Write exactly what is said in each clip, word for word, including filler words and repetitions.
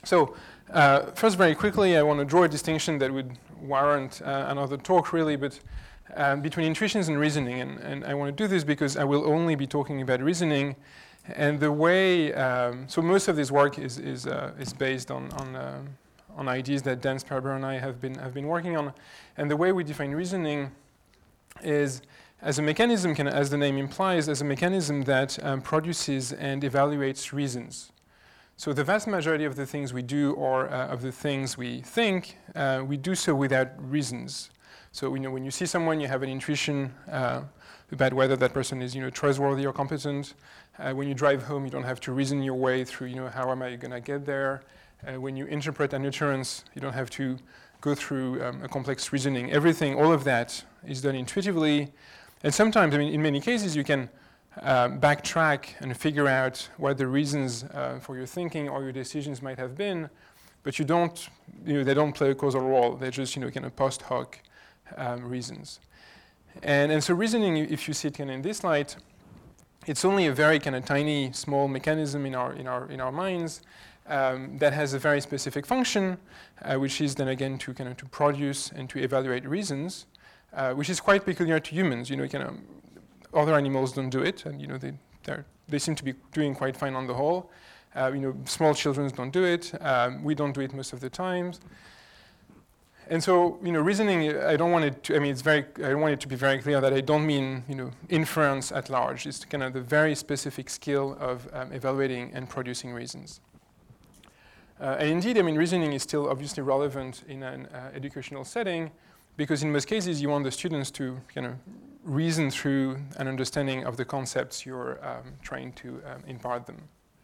So uh, first, very quickly, I want to draw a distinction that would warrant uh, another talk, really, but um, between intuitions and reasoning. And, and I want to do this because I will only be talking about reasoning. And the way, um, so most of this work is is uh, is based on on uh, on ideas that Dan Sperber and I have been have been working on. And the way we define reasoning is as a mechanism, can, as the name implies, as a mechanism that um, produces and evaluates reasons. So the vast majority of the things we do, or uh, of the things we think, uh, we do so without reasons. So you know, when you see someone, you have an intuition uh, about whether that person is you know trustworthy or competent. Uh, when you drive home, you don't have to reason your way through. You know, how am I going to get there? Uh, when you interpret an utterance, you don't have to go through um, a complex reasoning. Everything, all of that, is done intuitively. And sometimes, I mean, in many cases, you can uh, backtrack and figure out what the reasons uh, for your thinking or your decisions might have been, but you don't, you know, they don't play a causal role. They're just, you know, kind of post hoc um, reasons. And and so reasoning, if you see it kind of in this light, it's only a very kind of tiny, small mechanism in our in our in our minds um, that has a very specific function, uh, which is then again to kind of to produce and to evaluate reasons. Uh, which is quite peculiar to humans. You know, kind of other animals don't do it, and you know they they seem to be doing quite fine on the whole. Uh, you know, small children don't do it. Um, we don't do it most of the times. And so, you know, reasoning. I don't want it to. I mean, it's very. I want it to be very clear that I don't mean you know inference at large. It's kind of the very specific skill of um, evaluating and producing reasons. Uh, and indeed, I mean, reasoning is still obviously relevant in an uh, educational setting, because in most cases, you want the students to kind of reason through an understanding of the concepts you're um, trying to um, impart them.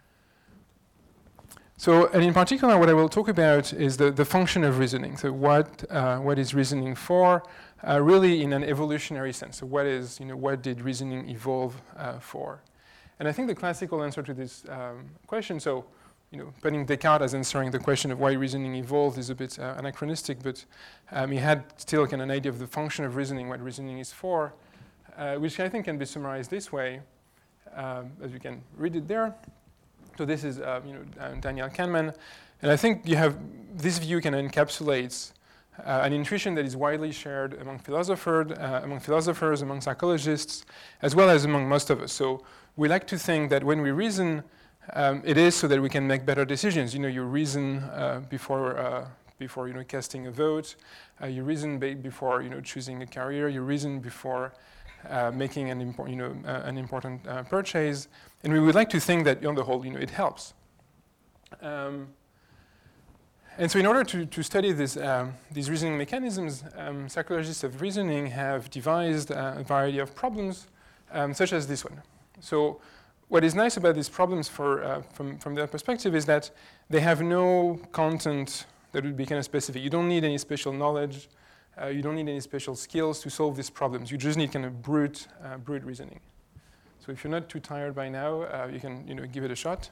So, and in particular, what I will talk about is the, the function of reasoning. So what, uh, what is reasoning for, uh, really in an evolutionary sense. So what is, you know, what did reasoning evolve uh, for? And I think the classical answer to this um, question, so, you know, putting Descartes as answering the question of why reasoning evolved is a bit uh, anachronistic, but um, he had still kind of an idea of the function of reasoning, what reasoning is for, uh, which I think can be summarized this way, um, as you can read it there. So this is, uh, you know, uh, Daniel Kahneman, and I think you have this view kind of encapsulates uh, an intuition that is widely shared among philosophers, uh, among philosophers, among psychologists, as well as among most of us. So we like to think that when we reason, Um, it is so that we can make better decisions. You know, you reason uh, before uh, before you know casting a vote. Uh, you reason be- before you know choosing a career. You reason before uh, making an important you know uh, an important uh, purchase. And we would like to think that on the whole, you know, it helps. Um, and so, in order to to study this um, these reasoning mechanisms, um, psychologists of reasoning have devised uh, a variety of problems, um, such as this one. So. What is nice about these problems for, uh, from, from their perspective is that they have no content that would be kind of specific. You don't need any special knowledge. Uh, you don't need any special skills to solve these problems. You just need kind of brute, uh, brute reasoning. So if you're not too tired by now, uh, you can you know, give it a shot.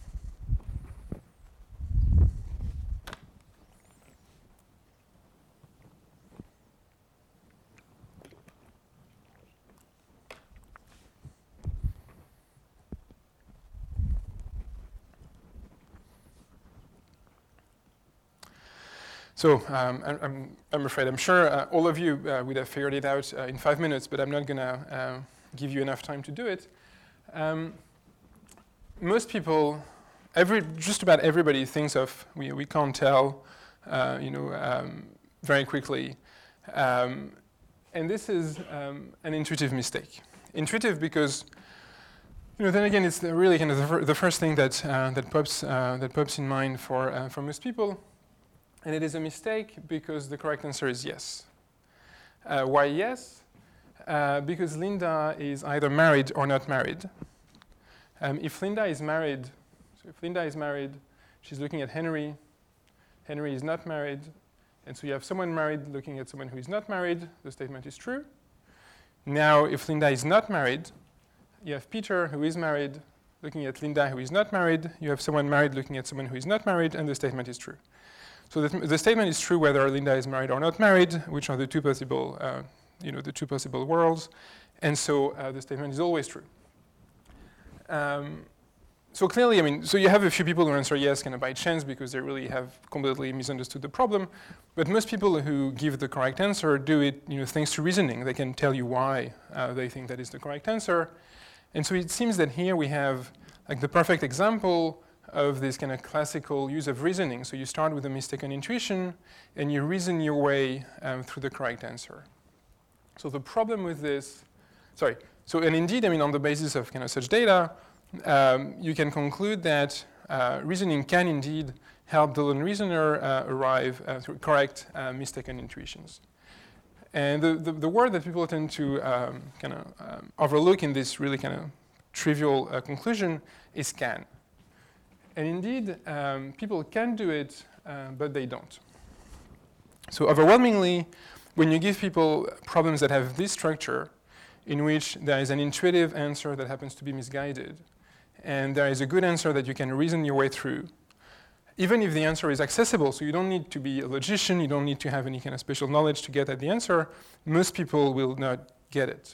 So um, I, I'm, I'm afraid, I'm sure uh, all of you uh, would have figured it out uh, in five minutes, but I'm not going to uh, give you enough time to do it. Um, most people, every, just about everybody thinks of, we, we can't tell, uh, you know, um, very quickly. Um, and this is um, an intuitive mistake. Intuitive because, you know, then again, it's really kind of the, fir- the first thing that, uh, that, pops, uh, that pops in mind for, uh, for most people. And it is a mistake because the correct answer is yes. Uh, why yes? Uh, because Linda is either married or not married. Um, if Linda is married, so if Linda is married, she's looking at Henry. Henry is not married. And so you have someone married looking at someone who is not married. The statement is true. Now, if Linda is not married, you have Peter, who is married, looking at Linda, who is not married. You have someone married looking at someone who is not married, and the statement is true. So the, the statement is true whether Linda is married or not married, which are the two possible, uh, you know, the two possible worlds, and so uh, the statement is always true. Um, so clearly, I mean, so you have a few people who answer yes kind of by chance because they really have completely misunderstood the problem. But most people who give the correct answer do it, you know, thanks to reasoning. They can tell you why uh, they think that is the correct answer. And so it seems that here we have like the perfect example of this kind of classical use of reasoning. So you start with a mistaken intuition, and you reason your way um, through the correct answer. So the problem with this, sorry, so and indeed, I mean, on the basis of kind of such data, um, you can conclude that uh, reasoning can indeed help the lone reasoner uh, arrive uh, through correct uh, mistaken intuitions. And the, the, the word that people tend to um, kind of um, overlook in this really kind of trivial uh, conclusion is can. And indeed, um, people can do it, uh, but they don't. So overwhelmingly, when you give people problems that have this structure, in which there is an intuitive answer that happens to be misguided, and there is a good answer that you can reason your way through, even if the answer is accessible, so you don't need to be a logician, you don't need to have any kind of special knowledge to get at the answer, most people will not get it.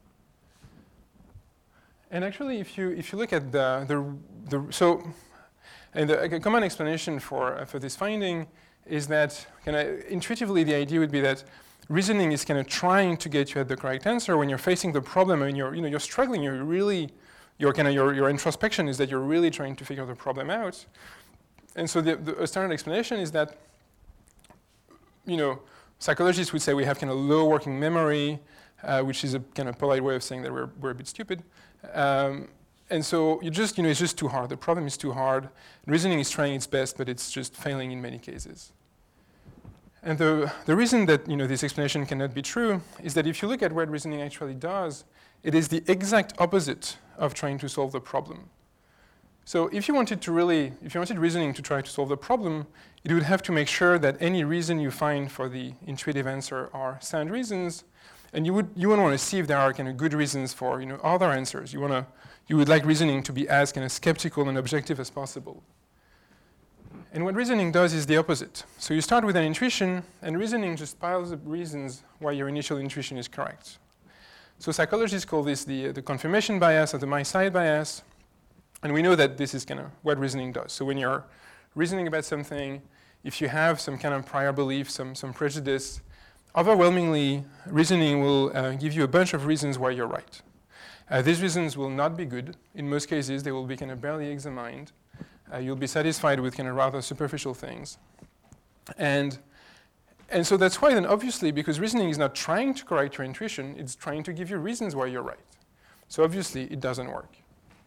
And actually, if you if you look at the the, the so, and the a common explanation for uh, for this finding is that kind of intuitively the idea would be that reasoning is kind of trying to get you at the correct answer when you're facing the problem and you're you know you're struggling, you're really your kind of your your introspection is that you're really trying to figure the problem out. And so the, the a standard explanation is that you know psychologists would say we have kind of low working memory, uh, which is a kind of polite way of saying that we're we're a bit stupid. Um, and so you just, you know, it's just too hard. The problem is too hard. Reasoning is trying its best, but it's just failing in many cases. And the, the reason that, you know, this explanation cannot be true is that if you look at what reasoning actually does, it is the exact opposite of trying to solve the problem. So if you wanted to really, if you wanted reasoning to try to solve the problem, it would have to make sure that any reason you find for the intuitive answer are sound reasons. And you would you would want to see if there are kind of good reasons for you know other answers. You want to you would like reasoning to be as kind of skeptical and objective as possible. And what reasoning does is the opposite. So you start with an intuition, and reasoning just piles up reasons why your initial intuition is correct. So psychologists call this the the confirmation bias or the my side bias, and we know that this is kind of what reasoning does. So when you're reasoning about something, if you have some kind of prior belief, some some prejudice, overwhelmingly, reasoning will uh, give you a bunch of reasons why you're right. Uh, these reasons will not be good. In most cases, they will be kind of barely examined. Uh, you'll be satisfied with kind of rather superficial things. And, and so that's why then obviously, because reasoning is not trying to correct your intuition, it's trying to give you reasons why you're right. So obviously, it doesn't work.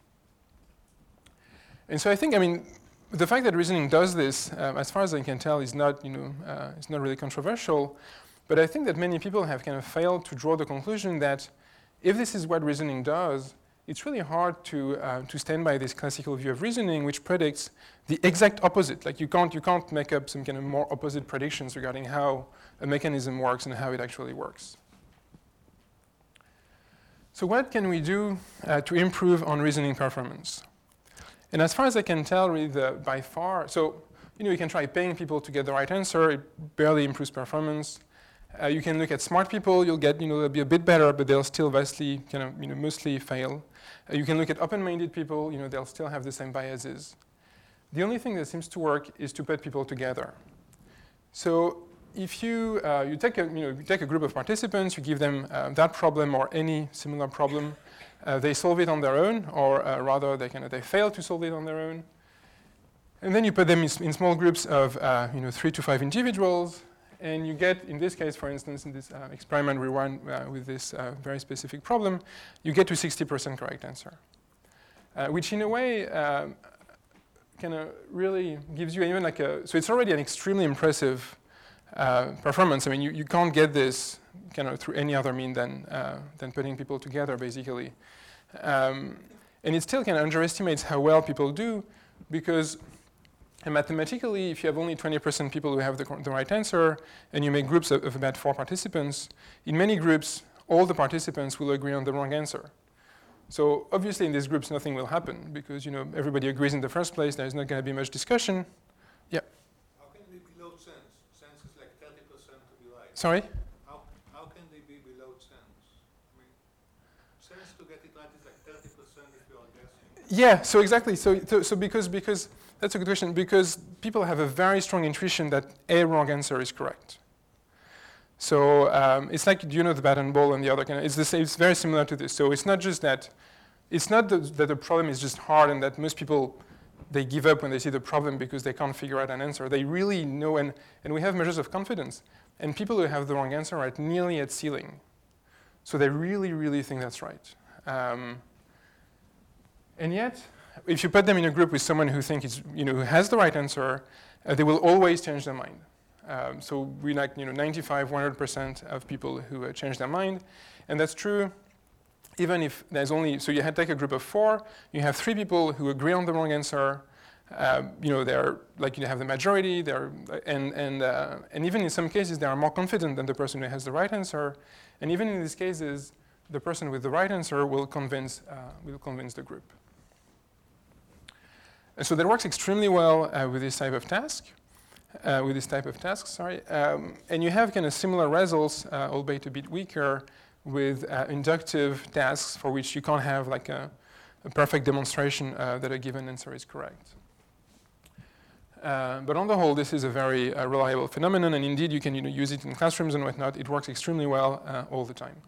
And so I think, I mean, the fact that reasoning does this, uh, as far as I can tell, is not, you know, uh, it's not really controversial. But I think that many people have kind of failed to draw the conclusion that if this is what reasoning does, it's really hard to uh, to stand by this classical view of reasoning, which predicts the exact opposite. Like you can't you can't make up some kind of more opposite predictions regarding how a mechanism works and how it actually works. So what can we do uh, to improve on reasoning performance? And as far as I can tell, really the, by far, so you know you can try paying people to get the right answer. It barely improves performance. Uh, you can look at smart people, you'll get, you know, they'll be a bit better, but they'll still vastly, kind of, you know, mostly fail. Uh, you can look at open-minded people, you know, they'll still have the same biases. The only thing that seems to work is to put people together. So if you, uh, you, take a, you, know, you take a group of participants, you give them uh, that problem or any similar problem, uh, they solve it on their own, or uh, rather they, kind of, they fail to solve it on their own. And then you put them in, in small groups of, uh, you know, three to five individuals. And you get, in this case, for instance, in this uh, experiment we run uh, with this uh, very specific problem, you get to sixty percent correct answer, uh, which in a way um, kind of really gives you even like a, so it's already an extremely impressive uh, performance. I mean, you, you can't get this kind of through any other mean than, uh, than putting people together, basically. Um, and it still kind of underestimates how well people do, because and mathematically, if you have only twenty percent people who have the, the right answer, and you make groups of, of about four participants, in many groups, all the participants will agree on the wrong answer. So obviously, in these groups, nothing will happen, because you know everybody agrees in the first place. There's not going to be much discussion. Yeah? How can they be below sense? Sense is like thirty percent to be right. Sorry? How, how can they be below sense? I mean, sense to get it right is like thirty percent if you are guessing. Yeah, so exactly. So, so, so because, because, that's a good question, because people have a very strong intuition that a wrong answer is correct. So um, it's like, you know, the bat and ball and the other kind of, it's, the same, it's very similar to this. So it's not just that, it's not the, that the problem is just hard and that most people, they give up when they see the problem because they can't figure out an answer. They really know, and, and we have measures of confidence. And people who have the wrong answer are at nearly at ceiling. So they really, really think that's right. Um, and yet, if you put them in a group with someone who thinks, you know, who has the right answer, uh, they will always change their mind. Um, so we like, you know, ninety-five, one hundred percent of people who uh, change their mind. And that's true even if there's only, so you had take a group of four, you have three people who agree on the wrong answer. Um, you know, they're like, you have the majority, they're, and, and, uh, and even in some cases, they are more confident than the person who has the right answer. And even in these cases, the person with the right answer will convince, uh, will convince the group. And so that works extremely well uh, with this type of task, uh, with this type of task, sorry. Um, and you have kind of similar results, uh, albeit a bit weaker, with uh, inductive tasks for which you can't have like a, a perfect demonstration uh, that a given answer is correct. Uh, but on the whole, this is a very uh, reliable phenomenon, and indeed you can you know, use it in classrooms and whatnot. It works extremely well uh, all the time.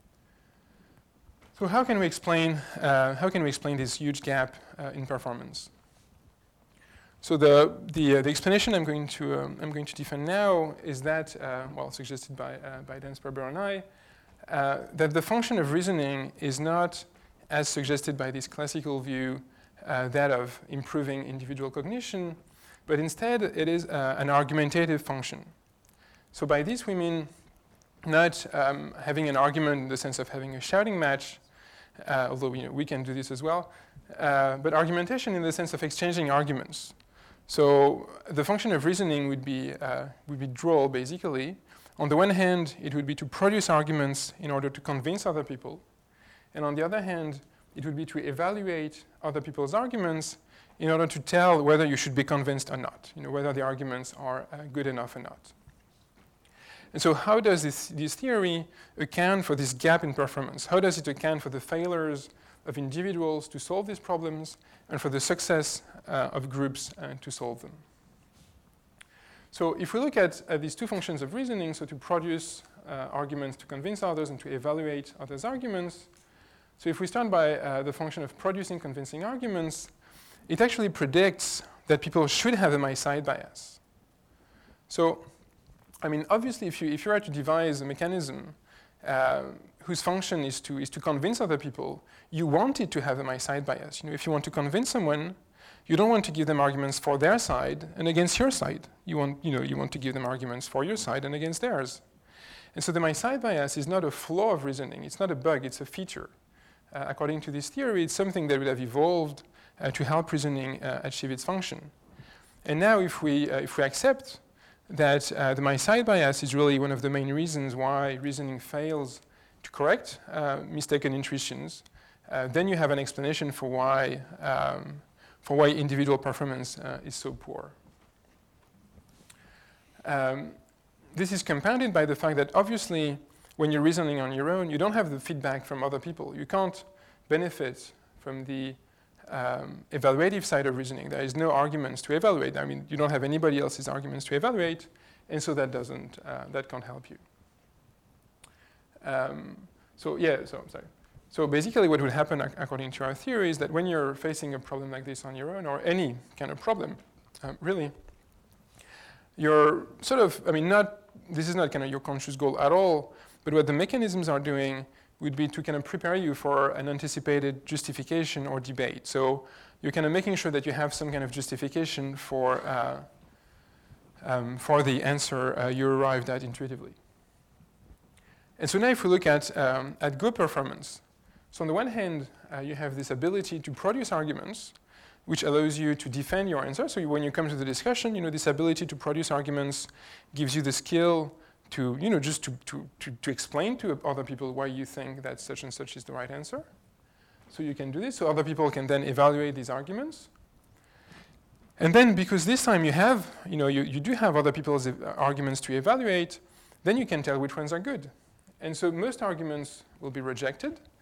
So how can we explain, uh, how can we explain this huge gap uh, in performance? So the, the, uh, the explanation I'm going to, um, I'm going to defend now is that, uh, well, suggested by, uh, by Dan Sperber and I, uh, that the function of reasoning is not, as suggested by this classical view, uh, that of improving individual cognition, but instead it is uh, an argumentative function. So by this we mean not um, having an argument in the sense of having a shouting match, uh, although you know, we can do this as well, uh, but argumentation in the sense of exchanging arguments. So the function of reasoning would be, uh, would be dual, basically. On the one hand, it would be to produce arguments in order to convince other people. And on the other hand, it would be to evaluate other people's arguments in order to tell whether you should be convinced or not, you know, whether the arguments are uh, good enough or not. And so how does this, this theory account for this gap in performance? How does it account for the failures of individuals to solve these problems and for the success uh, of groups uh, to solve them? So if we look at uh, these two functions of reasoning, so to produce uh, arguments to convince others and to evaluate others' arguments, so if we start by uh, the function of producing convincing arguments, it actually predicts that people should have a my-side bias. So, I mean, obviously, if you, if you were to devise a mechanism uh, whose function is to, is to convince other people, you want it to have a my-side bias. You know, if you want to convince someone, you don't want to give them arguments for their side and against your side. You want, you know, you want to give them arguments for your side and against theirs. And so the my-side bias is not a flaw of reasoning. It's not a bug. It's a feature. Uh, according to this theory, it's something that would have evolved uh, to help reasoning uh, achieve its function. And now if we, uh, if we accept that uh, the my-side bias is really one of the main reasons why reasoning fails to correct uh, mistaken intuitions, uh, then you have an explanation for why, um, for why individual performance uh, is so poor. Um, this is compounded by the fact that obviously when you're reasoning on your own, you don't have the feedback from other people. You can't benefit from the um, evaluative side of reasoning. There is no arguments to evaluate. I mean, you don't have anybody else's arguments to evaluate, and so that doesn't, uh, that can't help you. Um, so yeah, so I'm sorry. So basically what would happen ac according to our theory is that when you're facing a problem like this on your own, or any kind of problem, um, really, you're sort of, I mean, not, this is not kind of your conscious goal at all, but what the mechanisms are doing would be to kind of prepare you for an anticipated justification or debate. So you're kind of making sure that you have some kind of justification for, uh, um, for the answer uh, you arrived at intuitively. And so now if we look at, um, at good performance, so on the one hand, uh, you have this ability to produce arguments, which allows you to defend your answer. So when you come to the discussion, you know, this ability to produce arguments gives you the skill to, you know, just to, to, to, to explain to other people why you think that such and such is the right answer. So you can do this, so other people can then evaluate these arguments. And then because this time you have, you know, you, you do have other people's arguments to evaluate, then you can tell which ones are good. And so most arguments will be rejected,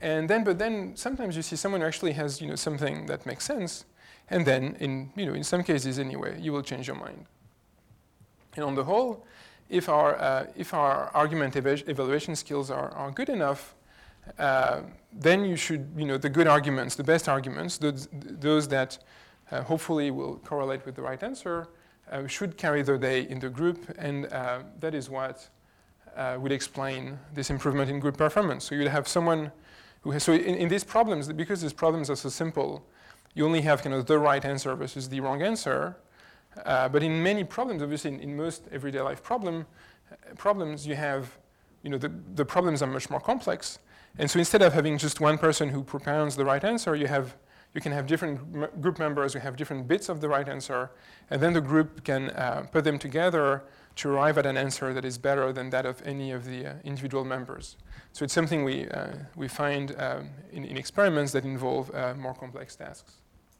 And then, but then sometimes you see someone who actually has, you know, something that makes sense, and then in, you know, in some cases anyway, you will change your mind. And on the whole, if our, uh, if our argument eva- evaluation skills are, are good enough, uh, then you should, you know, the good arguments, the best arguments, those, those that uh, hopefully will correlate with the right answer, uh, should carry the day in the group, and uh, that is what uh, would explain this improvement in group performance. So you'd have someone who has, so in, in these problems, because these problems are so simple, you only have kind of the right answer versus the wrong answer. Uh, but in many problems, obviously in, in most everyday life problem, uh, problems, you have, you know, the, the problems are much more complex. And so instead of having just one person who propounds the right answer, you have, you can have different m- group members who have different bits of the right answer, and then the group can uh, put them together to arrive at an answer that is better than that of any of the uh, individual members. So it's something we, uh, we find um, in, in experiments that involve uh, more complex tasks.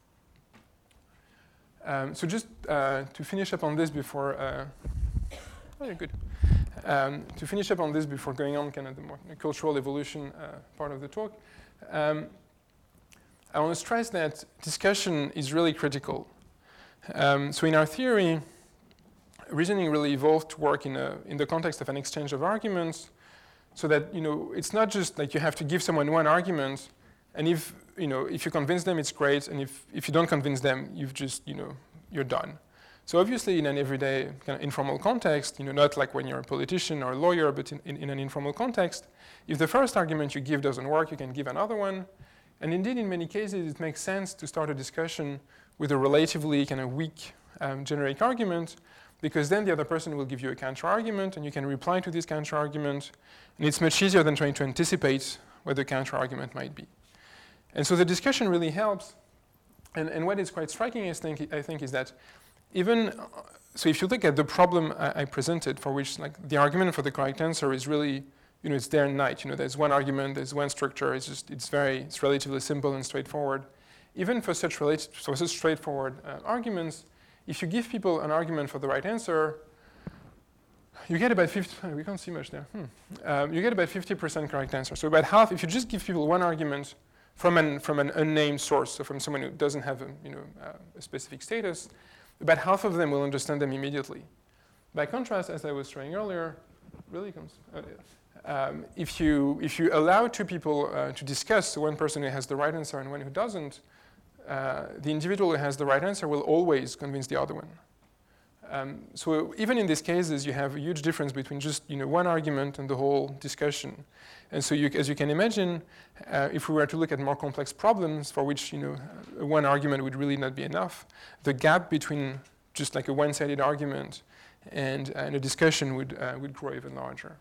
Um, so just uh, to finish up on this before, uh, oh, you're good. Um, to finish up on this before going on kind of the more cultural evolution uh, part of the talk, um, I want to stress that discussion is really critical. Um, so in our theory, reasoning really evolved to work in, a, in the context of an exchange of arguments, so that, you know, it's not just like you have to give someone one argument, and if, you know, if you convince them, it's great, and if, if you don't convince them, you've just, you know, you're done. So obviously in an everyday kind of informal context, you know, not like when you're a politician or a lawyer, but in, in, in an informal context, if the first argument you give doesn't work, you can give another one. And indeed, in many cases, it makes sense to start a discussion with a relatively kind of weak um, generic argument, because then the other person will give you a counter-argument, and you can reply to this counter-argument, and it's much easier than trying to anticipate what the counter-argument might be. And so the discussion really helps, and, and what is quite striking, I think, I think, is that even, uh, so if you look at the problem I, I presented, for which like the argument for the correct answer is really, you know, it's there in night, you know, there's one argument, there's one structure, it's just, it's very, it's relatively simple and straightforward. Even for such, relate, for such straightforward uh, arguments, if you give people an argument for the right answer, you get about fifty, oh, we can't see much there, hmm. um, you get about fifty percent correct answer. So about half, if you just give people one argument from an, from an unnamed source, so from someone who doesn't have a, you know, uh, a specific status, about half of them will understand them immediately. By contrast, as I was showing earlier, really comes, oh, yeah. um, if, you, if you allow two people uh, to discuss, so one person who has the right answer and one who doesn't, uh, the individual who has the right answer will always convince the other one. Um, so even in these cases, you have a huge difference between just, you know, one argument and the whole discussion. And so you, as you can imagine, uh, if we were to look at more complex problems for which, you know, one argument would really not be enough, the gap between just like a one-sided argument and, and a discussion would, uh, would grow even larger.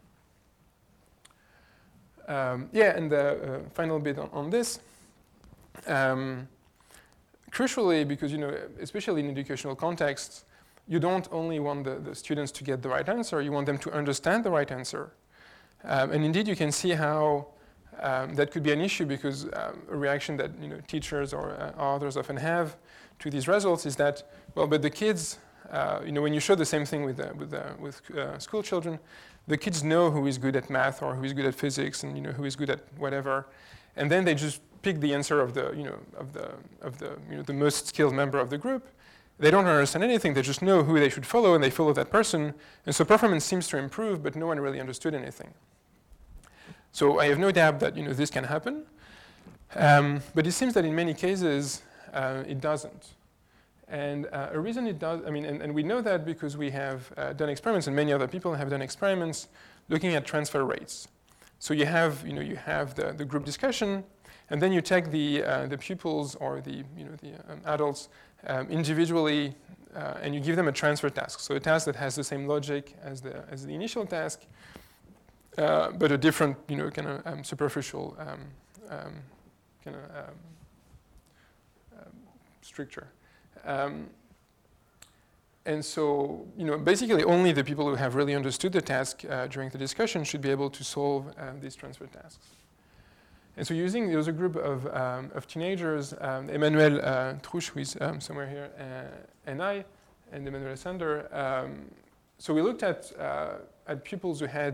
Um, yeah, and the uh, final bit on, on this. Um, crucially, because, you know, especially in educational contexts, you don't only want the, the students to get the right answer, you want them to understand the right answer. Um, and indeed, you can see how um, that could be an issue, because um, a reaction that, you know, teachers or uh, others often have to these results is that, well, but the kids, uh, you know, when you show the same thing with, uh, with, uh, with uh, school children, the kids know who is good at math or who is good at physics and, you know, who is good at whatever, and then they just pick the answer of the, you know, of the, of the, you know, the most skilled member of the group. They don't understand anything, they just know who they should follow, and they follow that person. And so performance seems to improve, but no one really understood anything. So I have no doubt that, you know, this can happen. Um, but it seems that in many cases, uh, it doesn't. And uh, a reason it does, I mean, and, and we know that because we have uh, done experiments, and many other people have done experiments looking at transfer rates. So you have, you know, you have the, the group discussion, and then you take the, uh, the pupils or the, you know, the um, adults Um, individually, uh, and you give them a transfer task. So a task that has the same logic as the as the initial task, uh, but a different, you know, kind of um, superficial um, um, kind of um, um, structure. Um, and so, you know, basically only the people who have really understood the task uh, during the discussion should be able to solve uh, these transfer tasks. And so using, there was a group of, um, of teenagers, um, Emmanuel uh, Trouche, who is um, somewhere here, uh, and I, and Emmanuel Sander. Um, so we looked at, uh, at pupils who had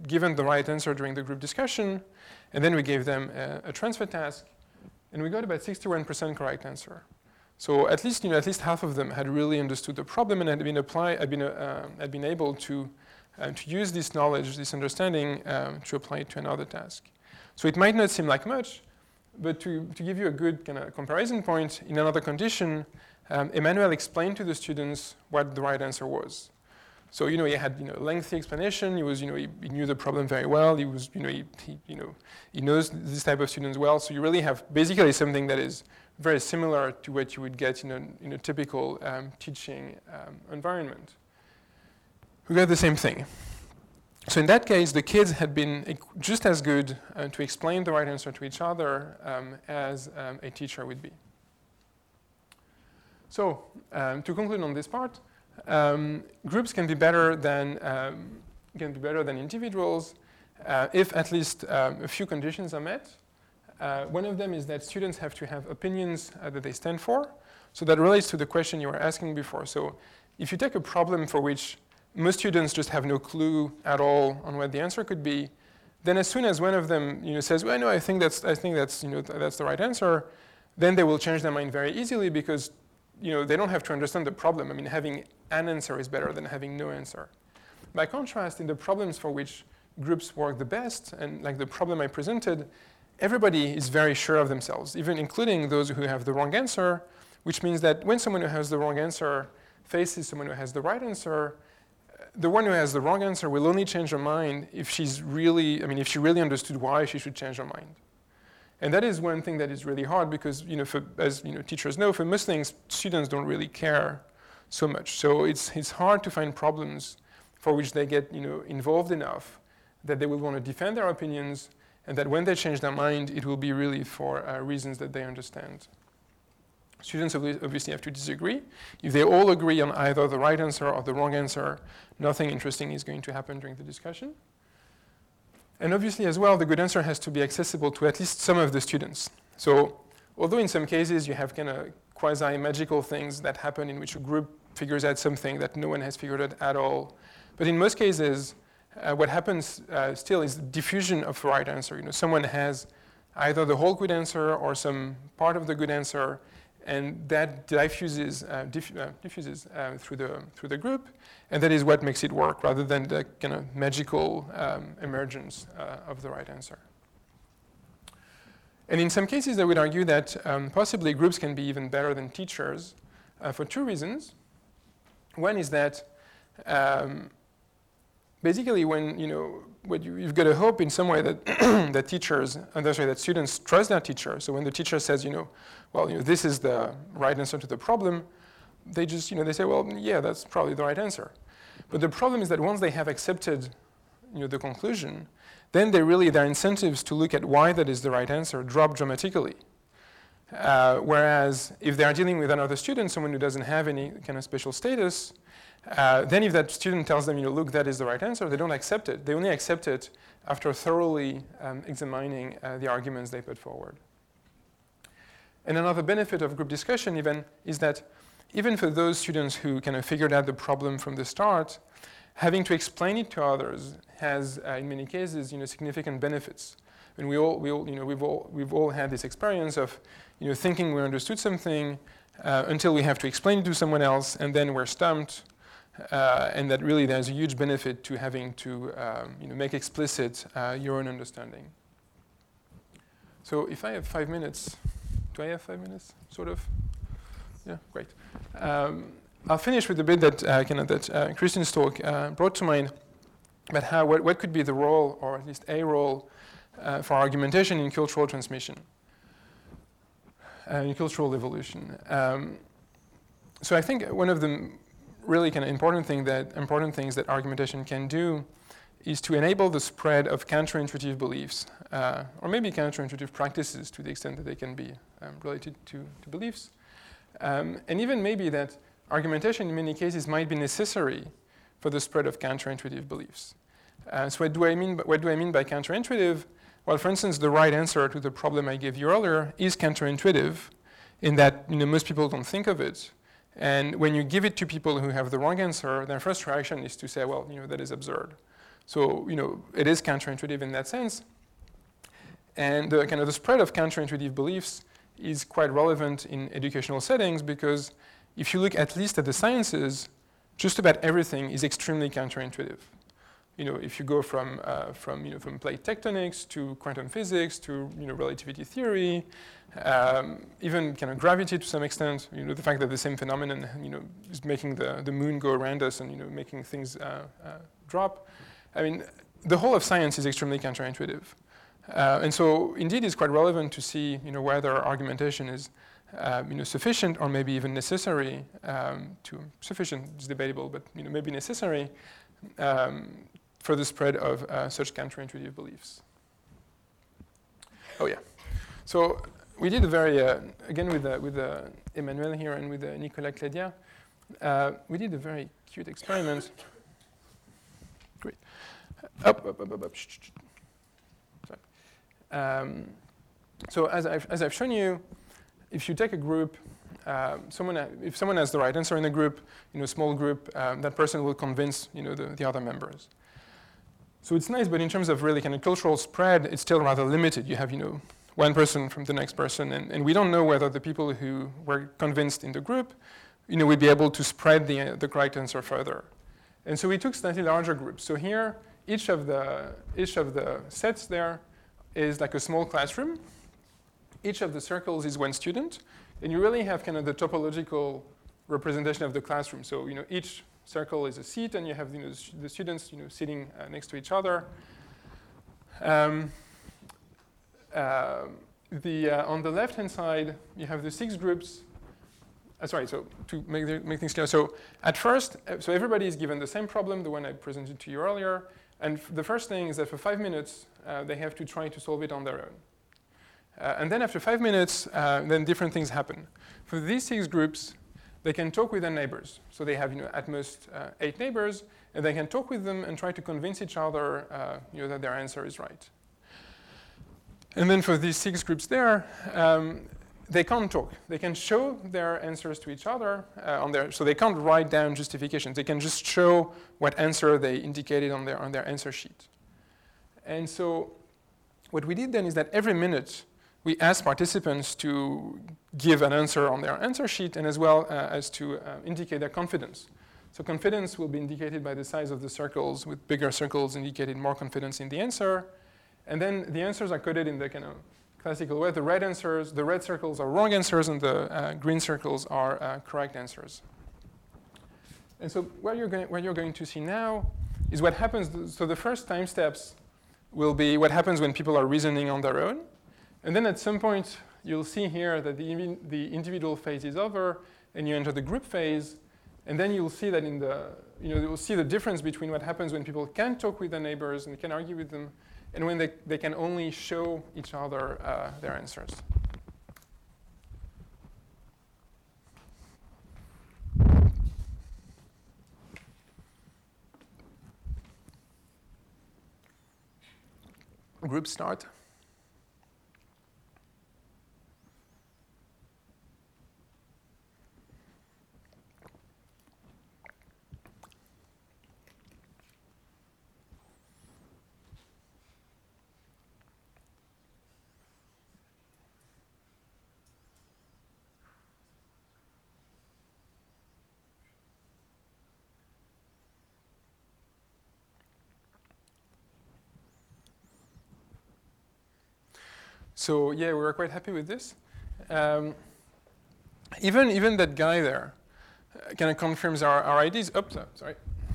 given the right answer during the group discussion, and then we gave them a, a transfer task, and we got about sixty-one percent correct answer. So at least, you know, at least half of them had really understood the problem and had been apply, had been, uh, had been able to, uh, to use this knowledge, this understanding, um, to apply it to another task. So it might not seem like much, but to, to give you a good kind of comparison point, in another condition, um, Emmanuel explained to the students what the right answer was. So, you know, he had, you know, lengthy explanation. He was, you know, he, he knew the problem very well. He was, you know, he, he, you know, he knows this type of students well. So you really have basically something that is very similar to what you would get in a, in a typical um, teaching um, environment. We got the same thing. So in that case, the kids had been just as good uh, to explain the right answer to each other um, as um, a teacher would be. So um, to conclude on this part, um, groups can be better than um, can be better than individuals uh, if at least um, a few conditions are met. Uh, one of them is that students have to have opinions uh, that they stand for. So that relates to the question you were asking before. So if you take a problem for which most students just have no clue at all on what the answer could be, then as soon as one of them, you know, says, well, no, I think that's, I think that's, you know, th- that's the right answer, then they will change their mind very easily because, you know, they don't have to understand the problem. I mean, having an answer is better than having no answer. By contrast, in the problems for which groups work the best, and like the problem I presented, everybody is very sure of themselves, even including those who have the wrong answer, which means that when someone who has the wrong answer faces someone who has the right answer, the one who has the wrong answer will only change her mind if she's really, I mean, if she really understood why she should change her mind. And that is one thing that is really hard because, you know, for, as you know, teachers know, for most things, students don't really care so much. So it's it's hard to find problems for which they get, you know, involved enough that they will want to defend their opinions, and that when they change their mind, it will be really for uh, reasons that they understand. Students obviously have to disagree. If they all agree on either the right answer or the wrong answer, nothing interesting is going to happen during the discussion. And obviously as well, the good answer has to be accessible to at least some of the students. So although in some cases you have kind of quasi-magical things that happen in which a group figures out something that no one has figured out at all, but in most cases, uh, what happens uh, still is diffusion of the right answer. You know, someone has either the whole good answer or some part of the good answer, and that diffuses, uh, diff- uh, diffuses uh, through the through the group, and that is what makes it work, rather than the kind of magical um, emergence uh, of the right answer. And in some cases, I would argue that um, possibly groups can be even better than teachers uh, for two reasons. One is that um, basically, when you know, what you, you've got to hope in some way that that teachers, uh, sorry, that students trust their teacher. So when the teacher says, you know, well, you know, this is the right answer to the problem, they just, you know, they say, well, yeah, that's probably the right answer. But the problem is that once they have accepted, you know, the conclusion, then they really their incentives to look at why that is the right answer drop dramatically. Uh, whereas if they are dealing with another student, someone who doesn't have any kind of special status, uh, then if that student tells them, you know, look, that is the right answer, they don't accept it. They only accept it after thoroughly um, examining uh, the arguments they put forward. And another benefit of group discussion even is that even for those students who kind of figured out the problem from the start, having to explain it to others has, uh, in many cases, you know, significant benefits. And we all, we all, you know, we've all, we've all had this experience of, you know, thinking we understood something uh, until we have to explain it to someone else, and then we're stumped. Uh, and that really there's a huge benefit to having to, um, you know, make explicit uh, your own understanding. So if I have five minutes, do I have five minutes? Sort of. Yeah, great. Um, I'll finish with a bit that uh, kind of that uh, Christian's talk uh, brought to mind about how what, what could be the role, or at least a role, uh, for argumentation in cultural transmission, uh, in cultural evolution. Um, so I think one of the really kind of important thing that important things that argumentation can do is to enable the spread of counterintuitive beliefs, uh, or maybe counterintuitive practices to the extent that they can be um, related to, to beliefs. Um, and even maybe that argumentation in many cases might be necessary for the spread of counterintuitive beliefs. Uh, so what do I mean by, what do I mean by counterintuitive? Well, for instance, the right answer to the problem I gave you earlier is counterintuitive in that, you know, most people don't think of it. And when you give it to people who have the wrong answer, their first reaction is to say, well, you know, that is absurd. So, you know, it is counterintuitive in that sense. And the kind of the spread of counterintuitive beliefs is quite relevant in educational settings because if you look at least at the sciences, just about everything is extremely counterintuitive. You know, if you go from uh, from you know from plate tectonics to quantum physics to you know relativity theory, um, even kind of gravity to some extent. You know, the fact that the same phenomenon you know is making the the moon go around us and you know making things uh, uh, drop. I mean, the whole of science is extremely counterintuitive, uh, and so indeed it's quite relevant to see you know whether argumentation is uh, you know sufficient or maybe even necessary um, to sufficient is debatable, but you know maybe necessary. Um, for the spread of uh, such counterintuitive beliefs. Oh yeah, so we did a very, uh, again with, uh, with uh, Emmanuel here and with uh, Nicolas Clédia, uh, we did a very cute experiment. Great. Up, up, up, up, up. Shh, shh, shh. Sorry. Um, so as I've, as I've shown you, if you take a group, uh, someone, uh, if someone has the right answer in a group, you know, small group, um, that person will convince, you know, the, the other members. So it's nice, but in terms of really kind of cultural spread, it's still rather limited. You have, you know, one person from the next person, and, and we don't know whether the people who were convinced in the group, you know, would be able to spread the, uh, the correct answer further. And so we took slightly larger groups. So here, each of the, each of the sets there is like a small classroom. Each of the circles is one student, and you really have kind of the topological representation of the classroom. So, you know, each circle is a seat, and you have you know, the students you know, sitting uh, next to each other. Um, uh, the, uh, on the left-hand side, you have the six groups. Uh, sorry, so to make, the, make things clear. So at first, uh, so everybody is given the same problem, the one I presented to you earlier. And f- the first thing is that for five minutes, uh, they have to try to solve it on their own. Uh, and then after five minutes, uh, then different things happen. For these six groups, they can talk with their neighbors. So they have, you know, at most uh, eight neighbors, and they can talk with them and try to convince each other, uh, you know, that their answer is right. And then for these six groups there, um, they can't talk. They can show their answers to each other uh, on their, so they can't write down justifications. They can just show what answer they indicated on their on their answer sheet. And so what we did then is that every minute, we asked participants to give an answer on their answer sheet and as well uh, as to uh, indicate their confidence. So confidence will be indicated by the size of the circles, with bigger circles indicating more confidence in the answer. And then the answers are coded in the kind of classical way. The red answers, the red circles are wrong answers, and the uh, green circles are uh, correct answers. And so what you're, going, what you're going to see now is what happens. So the first time steps will be what happens when people are reasoning on their own. And then at some point, you'll see here that the, the individual phase is over, and you enter the group phase. And then you'll see that in the, you know, you'll see the difference between what happens when people can talk with their neighbors and can argue with them, and when they, they can only show each other uh, their answers. Group start. So yeah, we were quite happy with this. Um, even even that guy there uh, kind of confirms our, our ideas. Oops, sorry.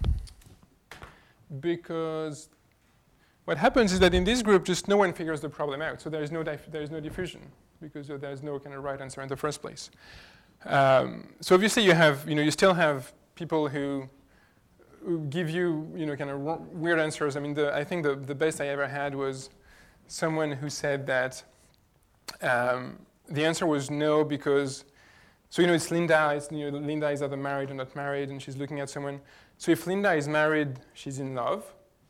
Because what happens is that in this group, just no one figures the problem out. So there is no dif- there is no diffusion because there is no kind of right answer in the first place. Um, so obviously you have you know you still have people who, who give you you know kind of w- weird answers. I mean, the, I think the, the best I ever had was someone who said that um, the answer was no because, so you know it's Linda, it's, you know, Linda is either married or not married, and she's looking at someone. So if Linda is married, she's in love.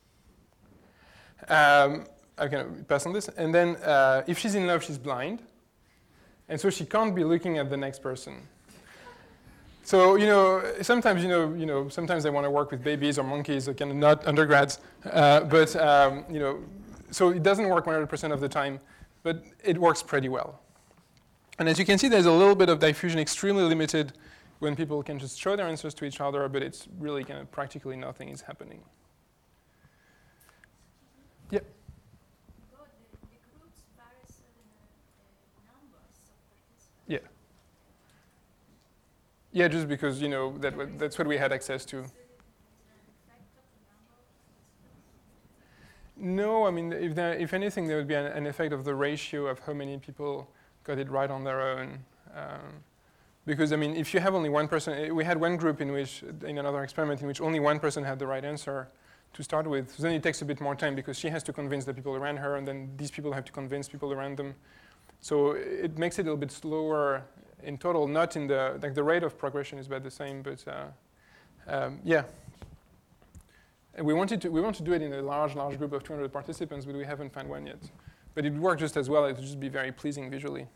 Um, I can pass on this. And then uh, if she's in love, she's blind. And so she can't be looking at the next person. So, you know, sometimes, you know, you know, sometimes they want to work with babies or monkeys, like, kind of not undergrads. Uh, but, um, you know, so it doesn't work one hundred percent of the time, but it works pretty well. And as you can see, there's a little bit of diffusion, extremely limited, when people can just show their answers to each other, but it's really kind of practically nothing is happening. Yeah. Yeah. Yeah, just because, you know, that w that's what we had access to. No, I mean, if, there, if anything, there would be an, an effect of the ratio of how many people got it right on their own. Um, because, I mean, if you have only one person, we had one group in which, in another experiment, in which only one person had the right answer to start with. So then it takes a bit more time because she has to convince the people around her, and then these people have to convince people around them. So it makes it a little bit slower in total, not in the, like the rate of progression is about the same, but uh, um, yeah. And we wanted to, we want to do it in a large, large group of two hundred participants, but we haven't found one yet. But it would work just as well, it would just be very pleasing visually.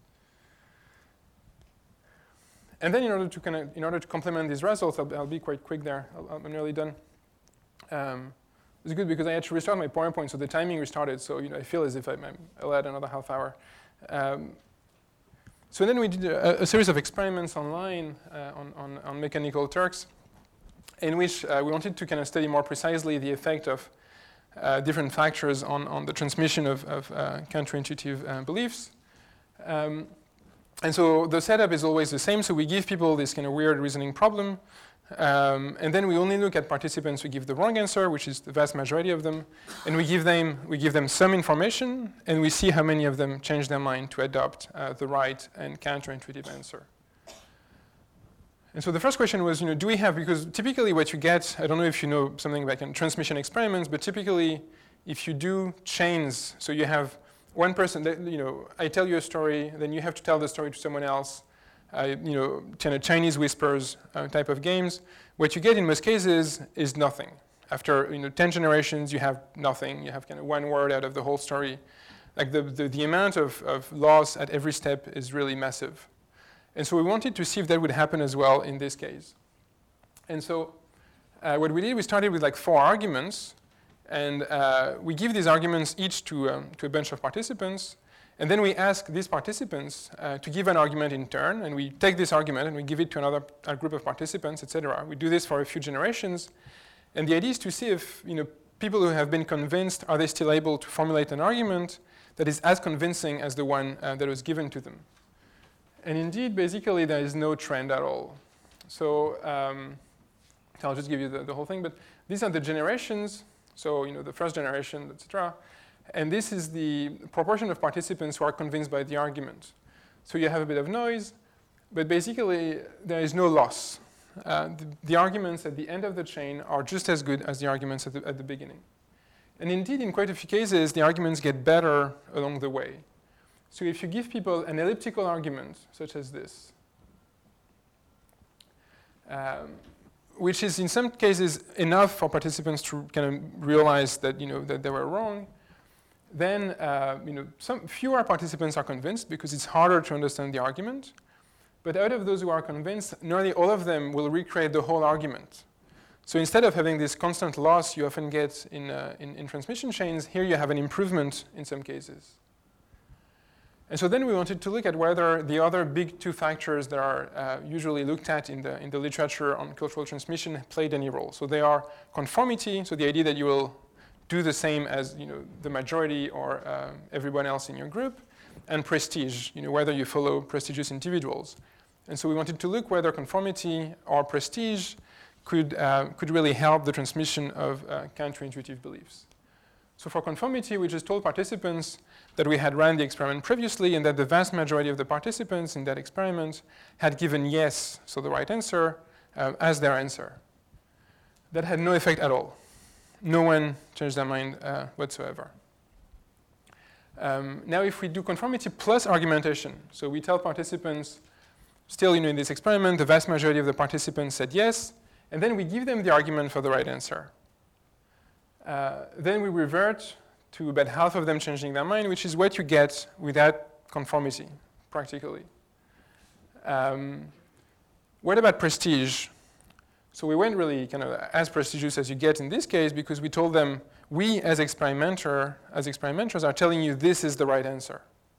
And then in order to kind of, in order to complement these results, I'll, I'll be quite quick there, I'll, I'm nearly done. Um, it's good because I had to restart my PowerPoint, so the timing restarted, so you know, I feel as if I'm, I'm allowed another half hour. Um, so then we did a, a series of experiments online uh, on, on, on mechanical Turks, in which uh, we wanted to kind of study more precisely the effect of uh, different factors on, on the transmission of, of uh, counterintuitive uh, beliefs. Um, and so the setup is always the same, so we give people this kind of weird reasoning problem, um, and then we only look at participants who give the wrong answer, which is the vast majority of them, and we give them, we give them some information, and we see how many of them change their mind to adopt uh, the right and counterintuitive answer. And so the first question was, you know, do we have, because typically what you get, I don't know if you know something about kind of transmission experiments, but typically if you do chains, so you have one person, that, you know, I tell you a story, then you have to tell the story to someone else, uh, you know, kind of Chinese whispers uh, type of games, what you get in most cases is nothing. After, you know, ten generations, you have nothing. You have kind of one word out of the whole story. Like the, the, the amount of, of loss at every step is really massive. And so we wanted to see if that would happen as well in this case. And so uh, what we did, we started with like four arguments. And uh, we give these arguments each to, um, to a bunch of participants. And then we ask these participants uh, to give an argument in turn. And we take this argument and we give it to another a group of participants, et cetera. We do this for a few generations. And the idea is to see if, you know, people who have been convinced, are they still able to formulate an argument that is as convincing as the one uh, that was given to them. And indeed, basically, there is no trend at all. So um, I'll just give you the, the whole thing. But these are the generations. So, you know, the first generation, et cetera. And this is the proportion of participants who are convinced by the argument. So you have a bit of noise, but basically, there is no loss. Uh, the, the arguments at the end of the chain are just as good as the arguments at the, at the beginning. And indeed, in quite a few cases, the arguments get better along the way. So if you give people an elliptical argument, such as this, um, which is in some cases enough for participants to kind of realize that, you know, that they were wrong, then uh, you know, some fewer participants are convinced because it's harder to understand the argument. But out of those who are convinced, nearly all of them will recreate the whole argument. So instead of having this constant loss you often get in, uh, in, in transmission chains, here you have an improvement in some cases. And so then we wanted to look at whether the other big two factors that are uh, usually looked at in the, in the literature on cultural transmission played any role. So they are conformity, so the idea that you will do the same as, you know, the majority or uh, everyone else in your group, and prestige, you know, whether you follow prestigious individuals. And so we wanted to look whether conformity or prestige could, uh, could really help the transmission of uh, counterintuitive beliefs. So for conformity, we just told participants that we had run the experiment previously and that the vast majority of the participants in that experiment had given yes, so the right answer, uh, as their answer. That had no effect at all. No one changed their mind uh, whatsoever. Um, now if we do conformity plus argumentation, so we tell participants, still, you know, in this experiment, the vast majority of the participants said yes, and then we give them the argument for the right answer. Uh, then we revert to about half of them changing their mind, which is what you get without conformity, practically. Um, what about prestige? So we weren't really kind of as prestigious as you get in this case because we told them, we as experimenter, as experimenters are telling you this is the right answer.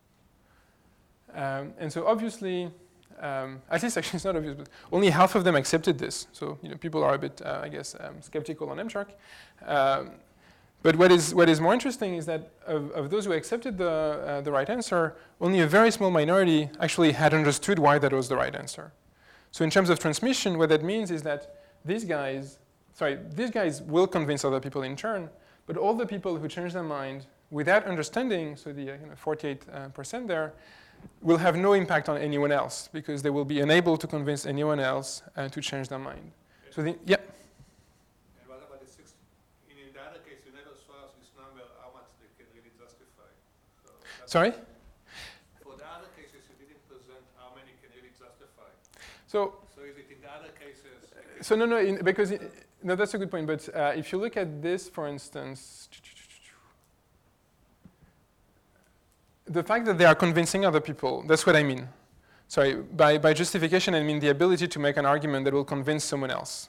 Um, and so obviously, um, at least actually it's not obvious, but only half of them accepted this. So you know, people are a bit, uh, I guess, um, skeptical on M T R C. Um, but what is, what is more interesting is that of, of those who accepted the, uh, the right answer, only a very small minority actually had understood why that was the right answer. So in terms of transmission, what that means is that these guys, sorry, these guys will convince other people in turn, but all the people who change their mind without understanding, so the uh, you know, forty-eight percent there, will have no impact on anyone else because they will be unable to convince anyone else uh, to change their mind. Okay. So the, yeah. And what about the six? In, in the other case, you never saw this number, how much they can really justify. So sorry? For the other cases, you didn't present how many can really justify. So. So is it in the other cases? So no, no, in, because it, no, that's a good point. But uh, if you look at this, for instance, the fact that they are convincing other people, that's what I mean. Sorry, by, by justification, I mean the ability to make an argument that will convince someone else,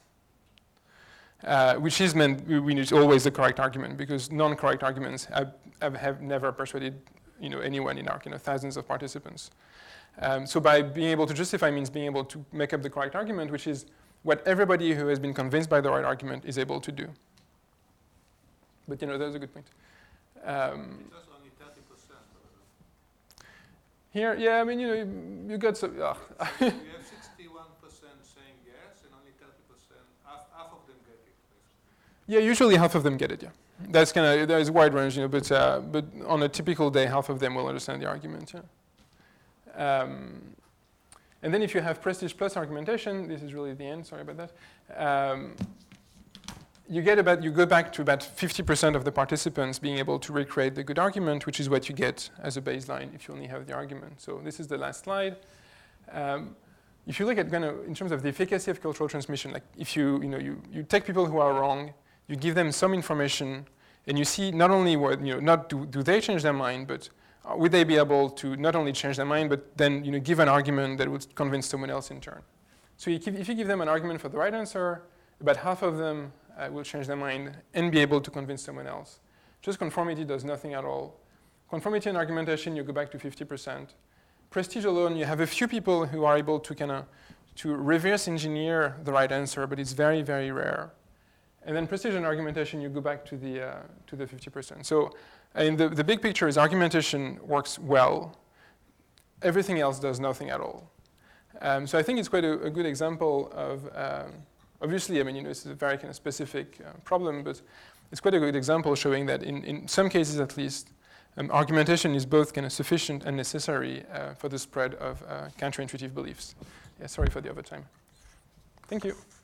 uh, which is meant, we, we it's always the correct argument because non-correct arguments have, have, have never persuaded you know, anyone in our you know, thousands of participants. Um, so by being able to justify means being able to make up the correct argument, which is what everybody who has been convinced by the right argument is able to do. But you know, that's a good point. Um, it was only thirty percent. Here, yeah, I mean, you know, you, you got some. Uh. You have sixty-one percent saying yes, and only thirty percent, half, half of them get it. Basically. Yeah, usually half of them get it, yeah. That's kind of, there's a wide range, you know, but, uh, but on a typical day, half of them will understand the argument, yeah. Um, And then if you have prestige plus argumentation, this is really the end, sorry about that. Um, you get about, you go back to about fifty percent of the participants being able to recreate the good argument, which is what you get as a baseline if you only have the argument. So this is the last slide. Um, if you look at kind of in terms of the efficacy of cultural transmission, like if you, you know, you, you take people who are wrong, you give them some information, and you see not only what, you know, not do, do they change their mind, but would they be able to not only change their mind, but then you know, give an argument that would convince someone else in turn? So you give, if you give them an argument for the right answer, about half of them uh, will change their mind and be able to convince someone else. Just conformity does nothing at all. Conformity and argumentation, you go back to fifty percent. Prestige alone, you have a few people who are able to kind of to reverse engineer the right answer, but it's very, very rare. And then prestige and argumentation, you go back to the uh, to the fifty percent. So. And the, the big picture is argumentation works well. Everything else does nothing at all. Um, so I think it's quite a, a good example of, um, obviously, I mean, you know, this is a very kind of specific uh, problem, but it's quite a good example showing that in, in some cases at least, um, argumentation is both kind of sufficient and necessary uh, for the spread of uh, counterintuitive beliefs. Yeah, sorry for the overtime. Thank you.